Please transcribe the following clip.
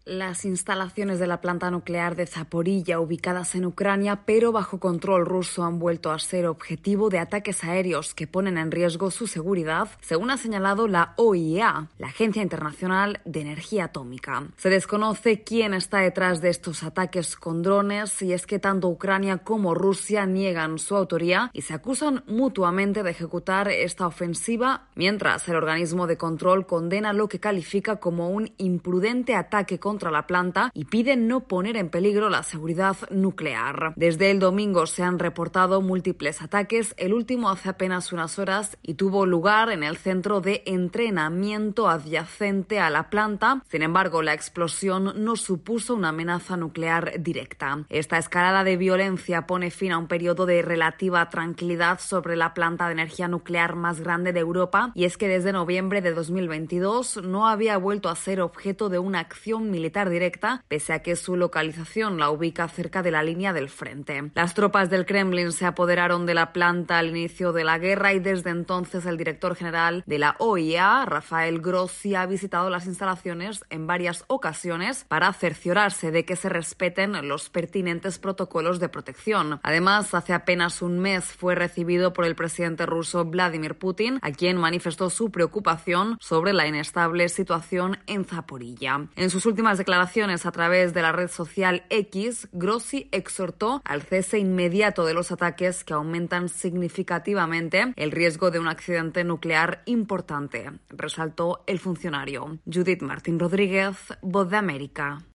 Las instalaciones de la planta nuclear de Zaporilla, ubicadas en Ucrania, pero bajo control ruso, han vuelto a ser objetivo de ataques aéreos que ponen en riesgo su seguridad, según ha señalado la OIEA, la Agencia Internacional de Energía Atómica. Se desconoce quién está detrás de estos ataques con drones, y es que tanto Ucrania como Rusia niegan su autoría y se acusan mutuamente de ejecutar esta ofensiva, mientras el organismo de control condena lo que califica como un imprudente ataque contra la planta y pide no poner en peligro la seguridad nuclear. Desde el domingo se han reportado múltiples ataques, el último hace apenas unas horas y tuvo lugar en el centro de entrenamiento adyacente a la planta. Sin embargo, la explosión no supuso una amenaza nuclear directa. Esta escalada de violencia pone fin a un periodo de relativa tranquilidad sobre la planta de energía nuclear más grande de Europa, y es que desde noviembre de 2022 no había vuelto a ser objeto de una acción militar directa, pese a que su localización la ubica cerca de la línea del frente. Las tropas del Kremlin se apoderaron de la planta al inicio de la guerra, y desde entonces el director general de la OIEA, Rafael Grossi, ha visitado las instalaciones en varias ocasiones para cerciorarse de que se respeten los pertinentes protocolos de protección. Además, hace apenas un mes fue recibido por el presidente ruso Vladimir Putin, a quien manifestó su preocupación sobre la inestable situación en Zaporilla. En sus últimas declaraciones a través de la red social X, Grossi exhortó al cese inmediato de los ataques que aumentan significativamente el riesgo de un accidente nuclear importante, resaltó el funcionario. Judith Martín Rodríguez, Voz de América.